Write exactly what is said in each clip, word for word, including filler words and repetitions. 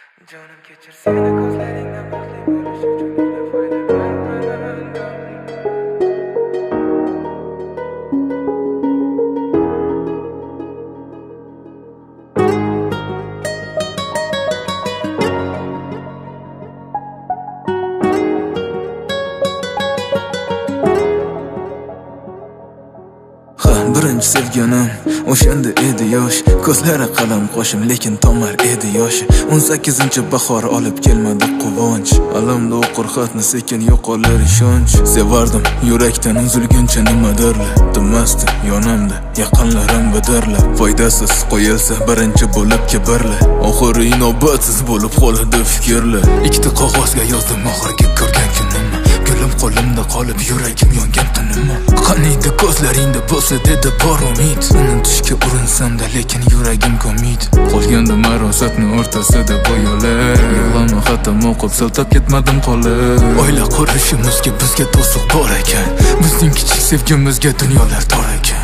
Canım keçir seni gözlerinden bakli buluş uchun yine foydalandim. Birinchi sevganim o'shanda edi yosh, ko'zlari qalam qo'shim lekin tomar edi yoshi. o'n sakkizinchi bahor olib kelmadi quvonch, alamda o'qir xatni sekin yo'qolar ishonch. Sevardim yurakdan uzilguncha nimadirlar, tinmasdi yonimda yaqinlarim bidirlar. Foydasiz qo'yilsa birinchi bo'lib kibrlar, oxiri inobatsiz bo'lib qoladi fikrlar. Ikkita qog'ozga yozdim oxirgi ko'rgan kunimni, gulim qo'limda qolib yuragim yongan tunimni. Qaniydi ko'zlaringda bo'lsa dedi bor umid, unutishga urinsam-da lekin yuragim ko'mid. Qolganda marosatni o'rtasida boyalar, yig'lama xatam o'qib siltab ketmadim qolib. Oila qurishimizga bizga to'siq bor ekan, bizning kichik sevgimizga dunyolar tor ekan.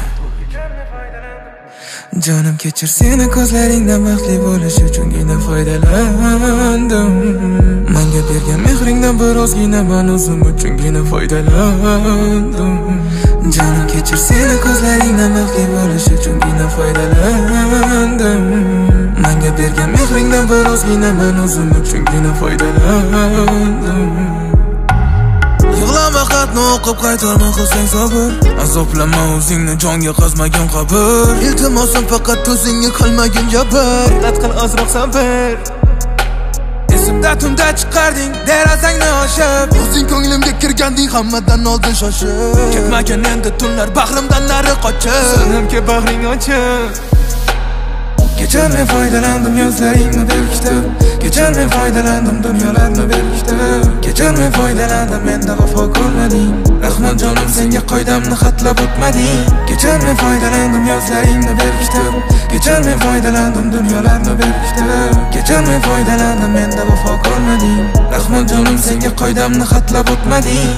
Canım keçir seni ko'zlaringdan baxtli bo'lish uchungina foydalandim. Menga bergan mehringdan birozgina men o'zim uchungina foydalandim. Canım keçir seni ko'zlaringdan baxtli bo'lish uchungina foydalandim. Menga bergan mehringdan birozgina men o'zim uchungina foydalandim. Yig'lama xatni o'qib qaytarma qilsang sabr, azoblama o'zingni jonga qazmagan qabr. Iltimosim faqat o'zingga qilmagin jabr, qat qil ozroq sabr. Esimda tunda chiqarding derazangni ochib, o'zing ko'nglimga kirganding hammadan oldin shoshib. Ketmagan endi tunlar bag'rimdan nari qochib, sanamga bag'ring ochib. Kechar men foydalandim yozlaringni berkitib, kechar men foydalandim dunyolarni berkitib. Kechar men foydalandim menda vafo ko'rmading, rahmat jonim senga qoidamni xatlab o'tmading. Kechar men foydalandim yozlaringni berkitib, kechar men foydalandim dunyolarni berkitib. Kechar men foydalandim menda vafo ko'rmading, rahmat jonim senga qoidamni xatlab o'tmading.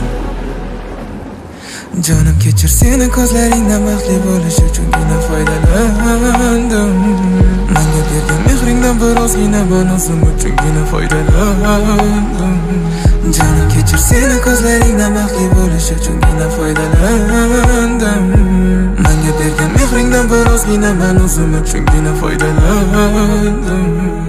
Canım keçir seni ko'zlaringdan baxtli bo'lish uchungina foydalandim. Menga bergan mehringdan birozgina men o'zim uchungina foydalandim. Canım keçir seni ko'zlaringdan baxtli bo'lish uchungina foydalandim. Menga bergan mehringdan birozgina men o'zim uchungina foydalandim.